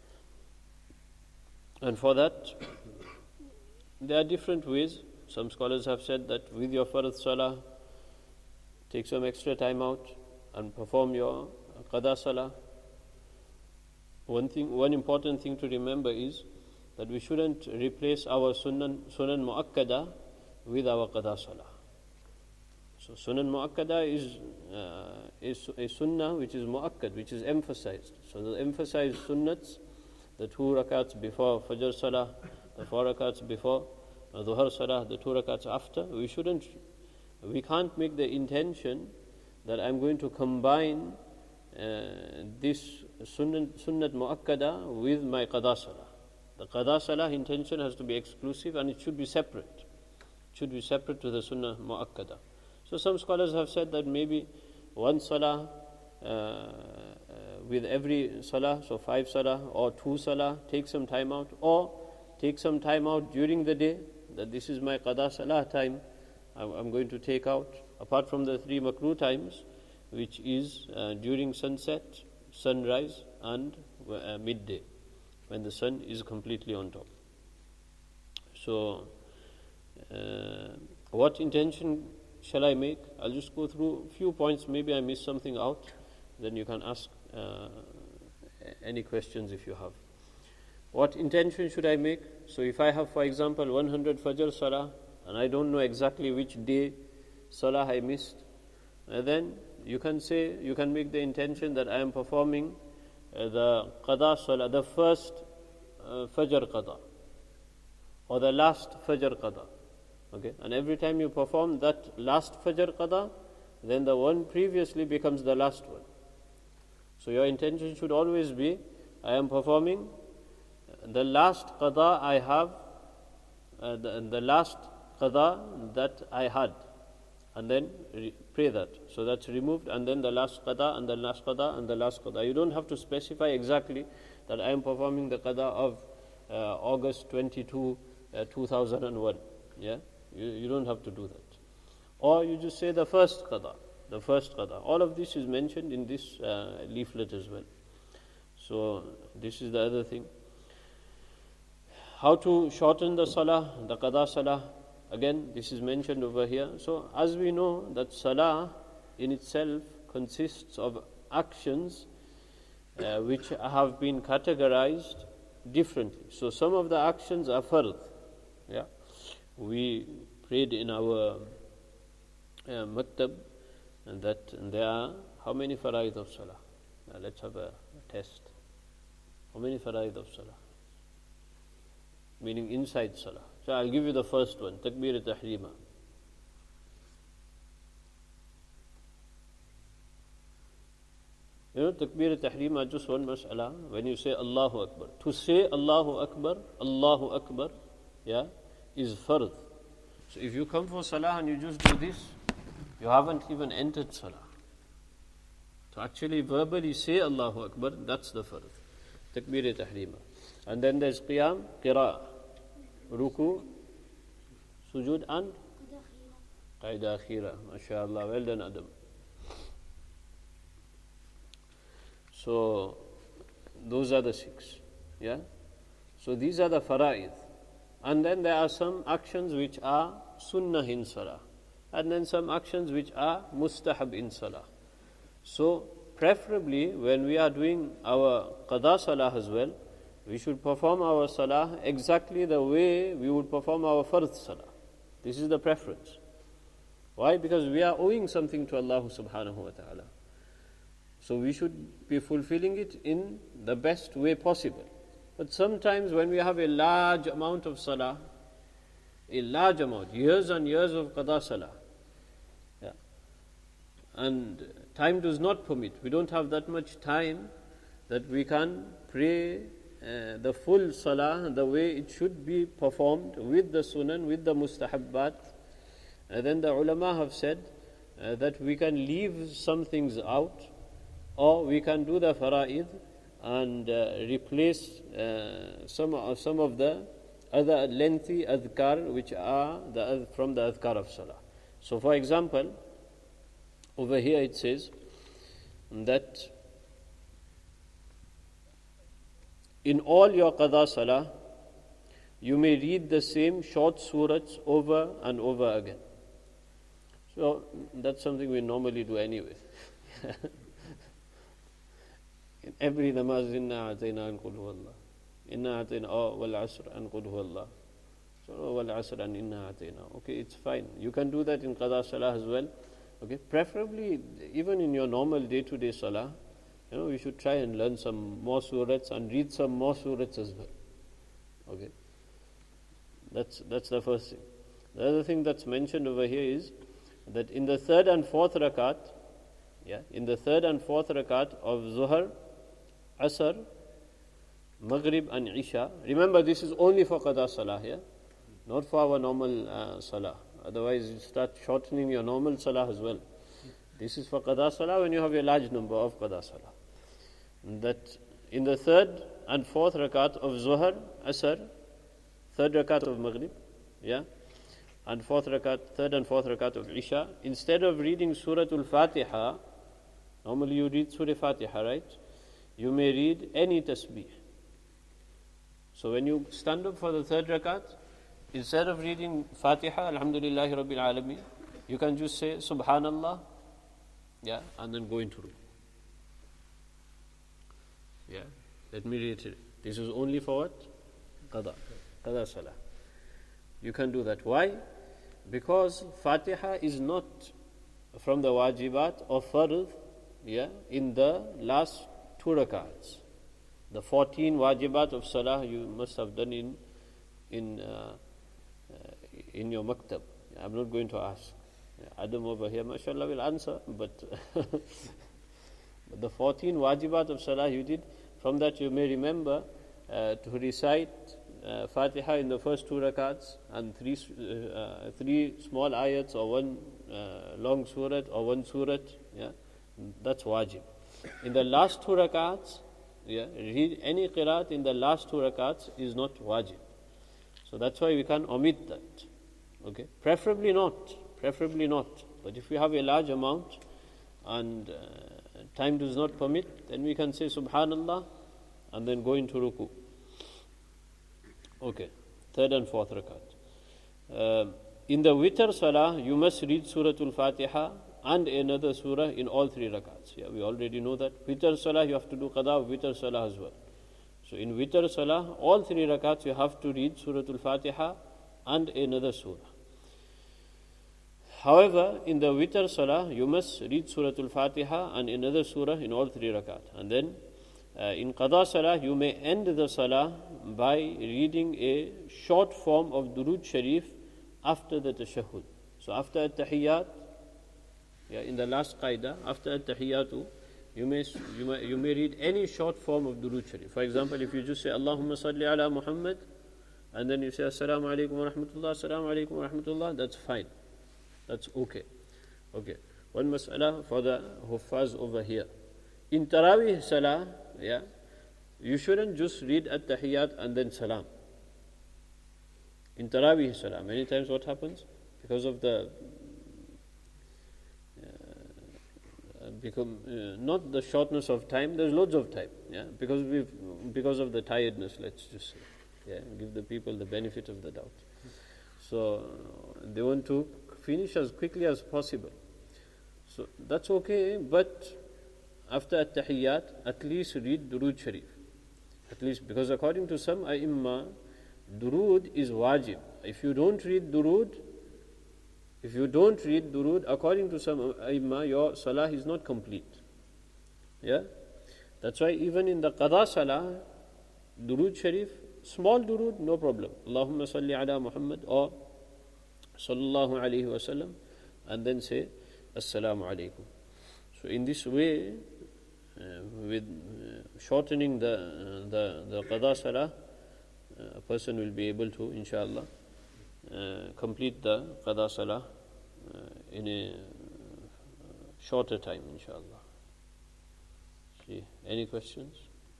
And for that, there are different ways. Some scholars have said that with your fard salah, take some extra time out and perform your qada salah. One thing, one important thing to remember is that we shouldn't replace our sunan, sunan mu'akkada with our qada salah. So sunan mu'akkada is, uh, is a sunnah which is mu'akkad, which is emphasized. So the emphasized sunnats, the two rakats before fajr salah, the four rakats before uh, dhuhr salah, the two rakats after, we shouldn't, we can't make the intention that I'm going to combine uh, this sunnat, sunnat mu'akkada with my qada salah. The qada salah intention has to be exclusive and it should be separate. It should be separate to the sunnah mu'akkada. So some scholars have said that maybe one salah uh, uh, with every salah, so five salah or two salah, take some time out, or take some time out during the day, that this is my qada salah time, I'm going to take out, apart from the three makruh times, which is uh, during sunset, sunrise, and uh, midday, when the sun is completely on top. So, uh, what intention shall I make? I'll just go through a few points. Maybe I missed something out. Then you can ask uh, any questions if you have. What intention should I make? So if I have, for example, one hundred Fajr Salah, and I don't know exactly which day Salah I missed, uh, then you can say, you can make the intention that I am performing uh, the Qada Salah, the first uh, Fajr Qada, or the last Fajr Qada. Okay? And every time you perform that last Fajr Qada, then the one previously becomes the last one. So your intention should always be, I am performing the last Qada I have, uh, the, the last Qada that I had, and then re- pray that. So that's removed, and then the last Qada, and the last Qada, and the last Qada. You don't have to specify exactly that I am performing the Qada of uh, August twenty-second, uh, two thousand one. Yeah? You, you don't have to do that. Or you just say the first Qada, the first Qada. All of this is mentioned in this uh, leaflet as well. So this is the other thing. How to shorten the Salah, the Qada Salah. Again, this is mentioned over here. So as we know that Salah in itself consists of actions uh, which have been categorized differently. So some of the actions are fard. Yeah. We prayed in our uh, maktab, and that and there are how many faraid of Salah? Now let's have a test. How many faraid of Salah? Meaning inside Salah. So I'll give you the first one, Takbir Tahrima. You know, Takbir Tahrima, just one mas'ala, when you say Allahu Akbar. To say Allahu Akbar, Allahu Akbar, yeah, is fard. So if you come for Salah and you just do this, you haven't even entered Salah. To actually verbally say Allahu Akbar, that's the fard. Takbir Tahrima. And then there's Qiyam, Qira'ah. Ruku, Sujud, and Qaida Akhira. MashaAllah, well done, Adam. So, those are the six. Yeah? So, these are the fara'id. And then there are some actions which are sunnah in salah. And then some actions which are mustahab in salah. So, preferably, when we are doing our qada salah as well, we should perform our salah exactly the way we would perform our fard salah. This is the preference. Why? Because we are owing something to Allah subhanahu wa ta'ala. So we should be fulfilling it in the best way possible. But sometimes when we have a large amount of salah, a large amount, years and years of qada salah, yeah, and time does not permit, we don't have that much time that we can pray Uh, the full salah, the way it should be performed with the sunan, with the mustahabbat. And then the ulama have said uh, that we can leave some things out, or we can do the fara'id and uh, replace uh, some, uh, some of the other lengthy adhkar which are the, from the adhkar of salah. So for example, over here it says that in all your qada salah, you may read the same short surahs over and over again. So that's something we normally do anyway. In every namaz, inna atayna an qul huwallah, inna atayna oh, wal asr an qul huwallah, so oh, wal asr an inna atayna. Okay, it's fine. You can do that in qada salah as well. Okay, preferably even in your normal day-to-day salah. You know, we should try and learn some more surahs and read some more surahs as well. Okay. That's that's the first thing. The other thing that's mentioned over here is that in the third and fourth rakat, yeah, in the third and fourth rakat of Zuhr, Asr, Maghrib and Isha, remember this is only for qada salah, yeah? Not for our normal uh, salah. Otherwise you start shortening your normal salah as well. This is for qada salah when you have a large number of qada salah. That in the third and fourth rakat of Zuhr, Asr, third rakat of Maghrib, yeah, and fourth rakat, third and fourth rakat of Isha, instead of reading Surah Al-Fatiha, normally you read Surah Fatiha, right? You may read any tasbih. So when you stand up for the third rakat, instead of reading Fatiha, Alhamdulillahi Rabbil Alameen, you can just say Subhanallah, yeah, and then go into ruku. Yeah, let me reiterate. This is only for what? Qada. Qada salah. You can do that. Why? Because Fatiha is not from the wajibat or fard, yeah, in the last two rakats. The fourteen wajibat of salah you must have done in in uh, uh, in your maktab. I'm not going to ask. Adam over here, mashallah, will answer, but But the fourteen wajibat of salah you did, from that you may remember uh, to recite uh, Fatiha in the first two rakats and three uh, three small ayats or one uh, long surat or one surat. Yeah, that's wajib. In the last two rakats, yeah, read any qiraat in the last two rakats is not wajib. So that's why we can omit that. Okay, preferably not. Preferably not. But if we have a large amount and uh, time does not permit, then we can say Subhanallah and then go into ruku. Okay, third and fourth rakat. Uh, in the witr salah, you must read Surah Al-Fatiha and another surah in all three rakats. Yeah, we already know that. Witr salah, you have to do qada of witr salah as well. So in witr salah, all three rakats, you have to read Surah Al-Fatiha and another surah. However, in the witr salah, you must read Surah Al-Fatiha and another surah in all three rakat. And then, uh, in qada salah, you may end the salah by reading a short form of Durood Sharif after the tashahhud. So after at-tahiyyat, yeah, in the last qaida, after at-tahiyyatu, you may, you may you may read any short form of Durood Sharif. For example, if you just say Allahumma salli ala Muhammad, and then you say Assalamu alaikum wa rahmatullah, Assalamu alaikum wa rahmatullah, that's fine. That's okay. Okay. One mas'ala for the huffaz over here. In Tarawih Salah, yeah, you shouldn't just read at-tahiyyat and then salam. In Tarawih Salah, many times what happens? Because of the uh, become uh, not the shortness of time, there's loads of time. Yeah, because we because of the tiredness, let's just say. Yeah, give the people the benefit of the doubt. So they want to finish as quickly as possible. So that's okay, but after at-tahiyyat, at least read Durood Sharif. At least, because according to some ai-imma, Durood is wajib. If you don't read Durood, if you don't read Durood, according to some ai-imma, your salah is not complete. Yeah? That's why even in the qada salah, Durood Sharif, small Durood, no problem. Allahumma salli ala Muhammad or Sallallahu alayhi wa sallam, and then say Assalamu alaikum. So in this way, uh, with uh, shortening the uh, the the qada salah, uh, a person will be able to, inshallah, uh, complete the qada salah uh, in a uh, shorter time, inshallah. See, any questions?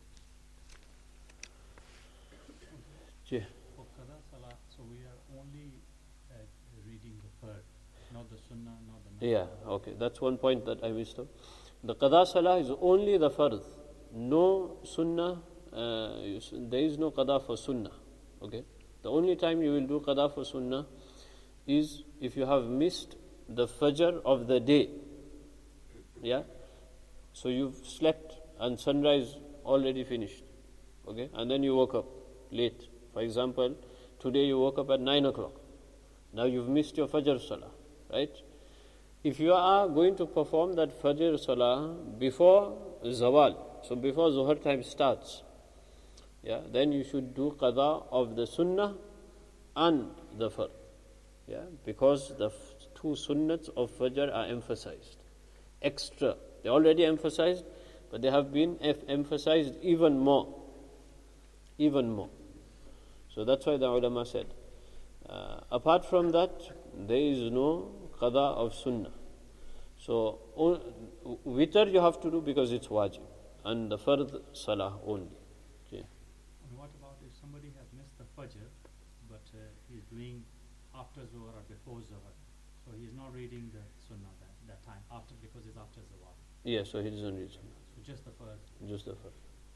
Yeah. For qada salah, so we are only reading the third, not the sunnah, not the nafil. Yeah, okay. That's one point that I missed out. The qada salah is only the fard. No sunnah, uh, there is no qada for sunnah. Okay? The only time you will do qada for sunnah is if you have missed the fajr of the day. Yeah? So you've slept and sunrise already finished. Okay? And then you woke up late. For example, today you woke up at nine o'clock. Now you've missed your Fajr Salah, right? If you are going to perform that Fajr Salah before Zawal, so before Zuhr time starts, yeah, then you should do qada of the Sunnah and the Fard, yeah, because the f- two Sunnats of Fajr are emphasized, extra. They already emphasized, but they have been f- emphasized even more, even more. So that's why the ulama said, Uh, apart from that, there is no qada of sunnah. So, o- witr you have to do because it's wajib, and the fard salah only. Okay. And what about if somebody has missed the Fajr, but uh, he's doing after Zuhr or before Zuhr? So he's not reading the Sunnah that, that time, after because it's after Zawal. Yeah, so he doesn't read sunnah, So just the Fard. just the fard.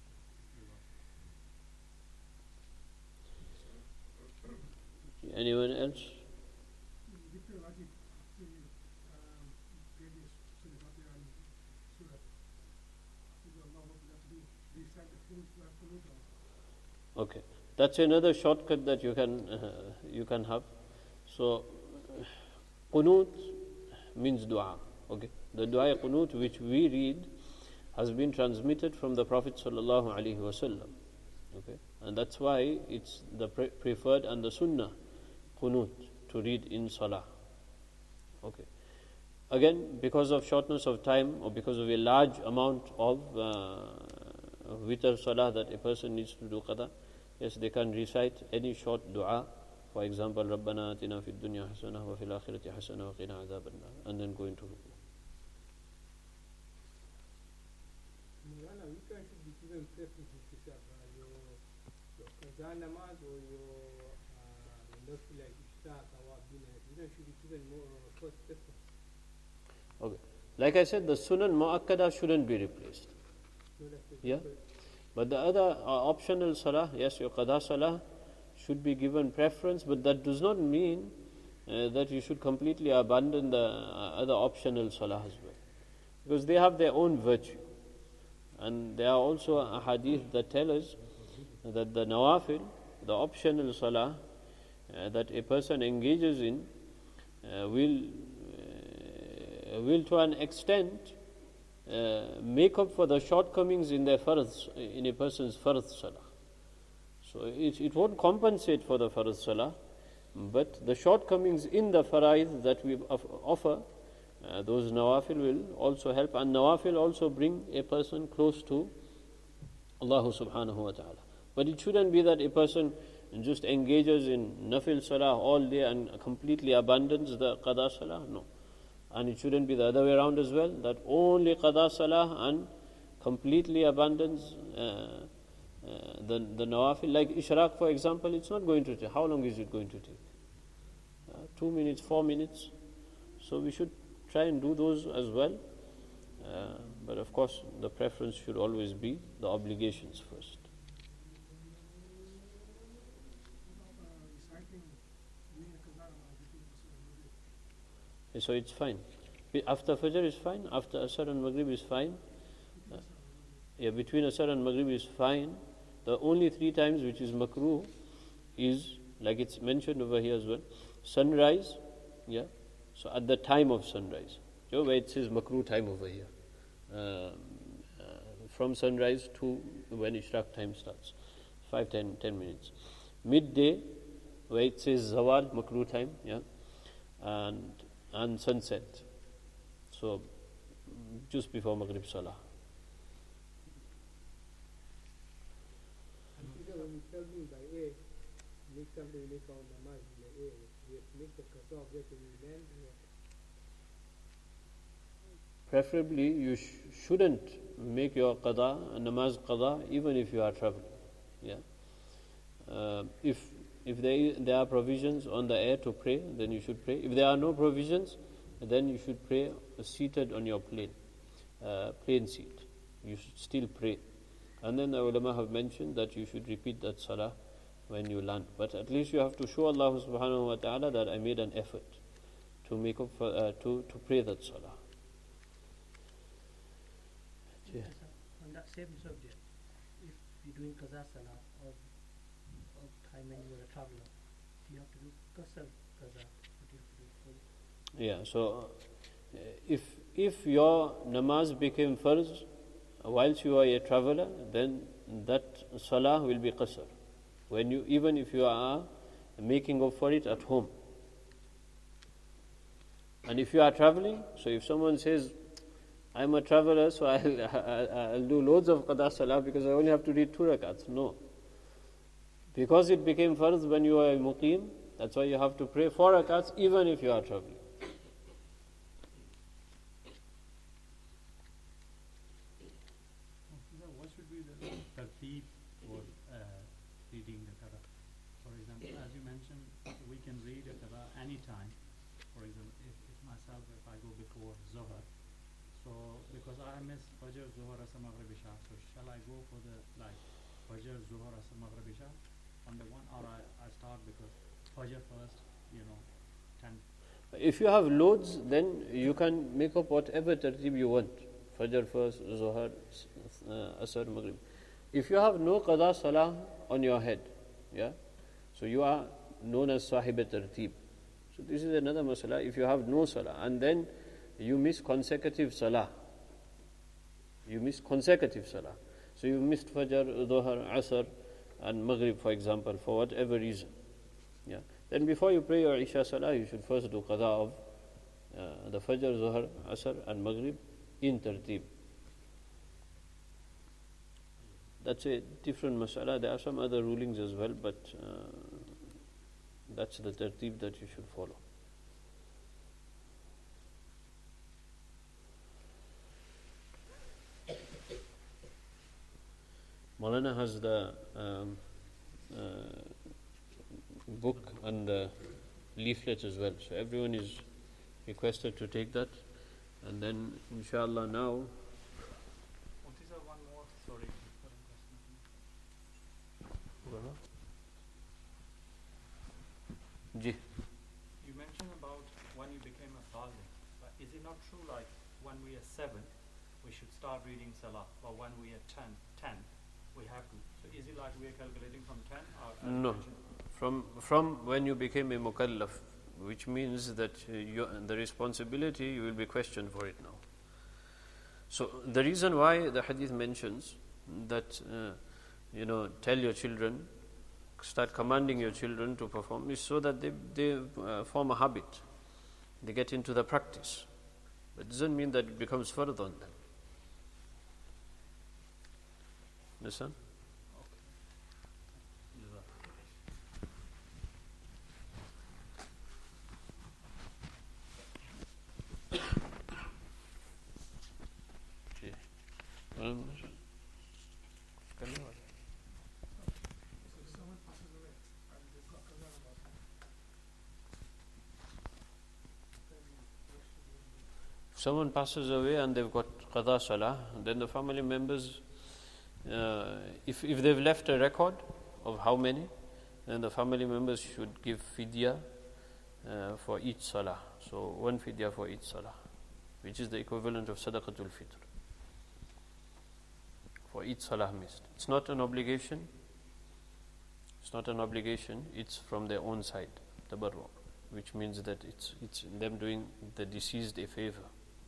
Anyone else? Okay, that's another shortcut that you can uh, you can have. So, qunut means dua. Okay, the dua qunut which we read has been transmitted from the Prophet sallallahu alaihi wasallam. Okay, and that's why it's the pre- preferred and the sunnah qunut to read in salah. Okay, again because of shortness of time or because of a large amount of uh, witr salah that a person needs to do qada, yes, they can recite any short dua. For example, رَبَّنَا آتِنَا فِي الدُّنْيَا حَسَنَةً وَفِي الْآخِرَةِ حَسَنَةً وَقِنَا عَذَابَ النَّارِ, and then go into ruku. Mulana, we can should be given preference to yourself, uh, your, your qaza namaz or your uh, nafil like ishtaq or bina. We don't should be given more uh, first preference. Okay, like I said, the sunan mu'akkada shouldn't be replaced. No, that's the Yeah, but the other uh, optional salah, yes, your qada salah should be given preference, but that does not mean uh, that you should completely abandon the uh, other optional salah as well, because they have their own virtue. And there are also a hadith that tell us that the nawafil, the optional salah uh, that a person engages in uh, will uh, will to an extent uh, make up for the shortcomings in their farz, in a person's farz salah. So it, it won't compensate for the farz salah, but the shortcomings in the faraid that we offer, uh, those nawafil will also help, and nawafil also bring a person close to Allah subhanahu wa ta'ala. But it shouldn't be that a person just engages in nafil salah all day and completely abandons the qada salah. No. And it shouldn't be the other way around as well, that only qada salah and completely abandons uh, Uh, the, the nawafil, like ishraq for example, it's not going to take, how long is it going to take? Uh, two minutes, four minutes. So we should try and do those as well. Uh, but of course, the preference should always be the obligations first. Okay, so it's fine. After Fajr is fine, after Asr and Maghrib is fine. Uh, yeah, between Asr and Maghrib is fine. The only three times which is makruh is, like it's mentioned over here as well, sunrise, yeah, so at the time of sunrise. You know, where it says makruh time over here. Uh, uh, from sunrise to when Ishraq time starts. Five, ten, ten minutes. Midday, where it says zawal, makruh time, yeah, and, and sunset. So, just before Maghrib Salah. When we traveling by air, make something make our namaz in the air. We have to make the qada of that when we land. Preferably, you sh- shouldn't make your qada, namaz qada, even if you are traveling. Yeah. Uh, if if there there are provisions on the air to pray, then you should pray. If there are no provisions, then you should pray seated on your plane, uh, plane seat. You should still pray. And then the ulama have mentioned that you should repeat that salah when you land. But at least you have to show Allah subhanahu wa ta'ala that I made an effort to make up for, uh, to, to pray that salah. Yeah. On that same subject, if you're doing qaza salah or, or time when you're a traveler, do you have to do qasr qaza? What do you have to do? Yeah, so uh, if if your namaz became farz whilst you are a traveler, then that salah will be qasr. When you, even if you are making up for it at home. And if you are traveling, so if someone says, I'm a traveler, so I'll, I'll, I'll do loads of qada salah because I only have to read two rakats. No. Because it became farz when you are a muqim, that's why you have to pray four rakats even if you are traveling. myself if I go before Zohar. So because I miss Fajr, Zohar, Asr, Maghrib, Isha, so shall I go for the like Fajr, Zohar, Asr, Maghrib, Isha on the one, or I, I start because Fajr first, you know, ten. If you have loads, then you can make up whatever tartib you want. Fajr first, Zohar, uh, Asr, Maghrib. If you have no qada salah on your head, yeah, so you are known as sahib tartib. So this is another masala. If you have no salah and then you miss consecutive salah, you miss consecutive salah. So you missed Fajr, Dhuhr, Asr and Maghrib, for example, for whatever reason. Yeah. Then before you pray your Isha salah, you should first do qada of uh, the Fajr, Dhuhr, Asr and Maghrib in tartib. That's a different masala. There are some other rulings as well, but uh, that's the tartib that you should follow. Maulana has the um, uh, book and the leaflet as well. So everyone is requested to take that. And then, inshallah, now. What is a one more? Sorry. Ji. You mentioned about when you became a Salih, but is it not true like when we are seven, we should start reading Salah, but when we are ten, ten, we have to. So is it like we are calculating from ten or? No, from from when you became a mukallaf, which means that uh, you, the responsibility, you will be questioned for it now. So the reason why the hadith mentions that, uh, you know, tell your children, start commanding your children to perform is so that they, they uh, form a habit. They get into the practice. But it doesn't mean that it becomes further on them. Understand? Um, If someone passes away and they've got qada salah, then the family members, uh, if, if they've left a record of how many, then the family members should give fidya uh, for each salah. So one fidya for each salah, which is the equivalent of sadaqatul fitr. For each salah missed. It's not an obligation. It's not an obligation. It's from their own side, tabarru', which means that it's it's them doing the deceased a favor.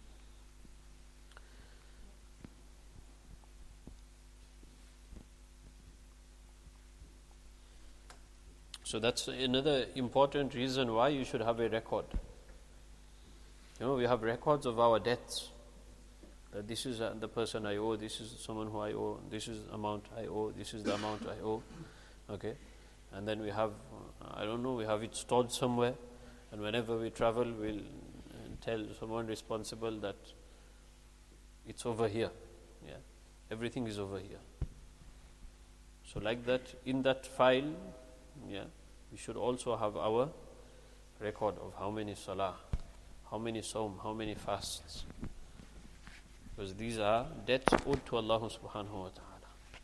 So that's another important reason why you should have a record. You know, we have records of our debts. That this is uh, the person I owe, this is someone who I owe, this is the amount I owe, this is the amount I owe. Okay? And then we have, uh, I don't know, we have it stored somewhere. And whenever we travel, we'll uh, tell someone responsible that it's over here. Yeah, everything is over here. So like that, in that file, yeah, we should also have our record of how many salah, how many sawm, how many fasts. Because these are debts owed to Allah subhanahu wa ta'ala.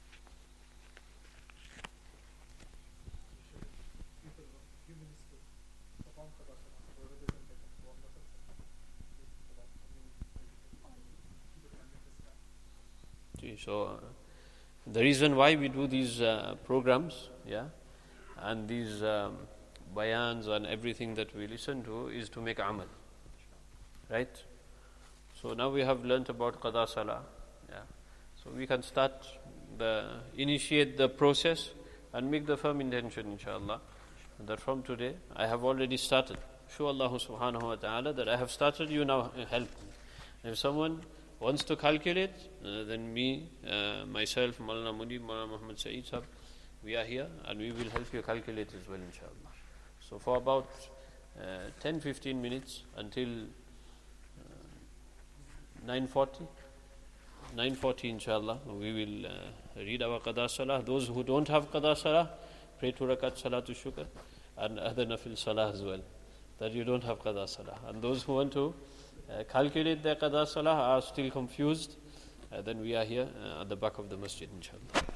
So, uh, the reason why we do these uh, programs, yeah, and these um, bayans and everything that we listen to is to make amal, right? So now we have learnt about qada salah, yeah. So we can start the initiate the process and make the firm intention, inshallah, that from today I have already started. Show Allah subhanahu wa ta'ala that I have started. You now help me. If someone wants to calculate, uh, then me, uh, myself, Maulana Munib, Maulana Muhammad Saeed Sahab, we are here and we will help you calculate as well, inshallah. So for about uh, ten to fifteen minutes until nine forty, nine forty inshallah, we will uh, read our qada salah. Those who don't have qada salah, pray two rakat salatu shukr and other nafil salah as well, that you don't have qada salah. And those who want to uh, calculate their qada salah are still confused, uh, then we are here uh, at the back of the masjid, inshallah.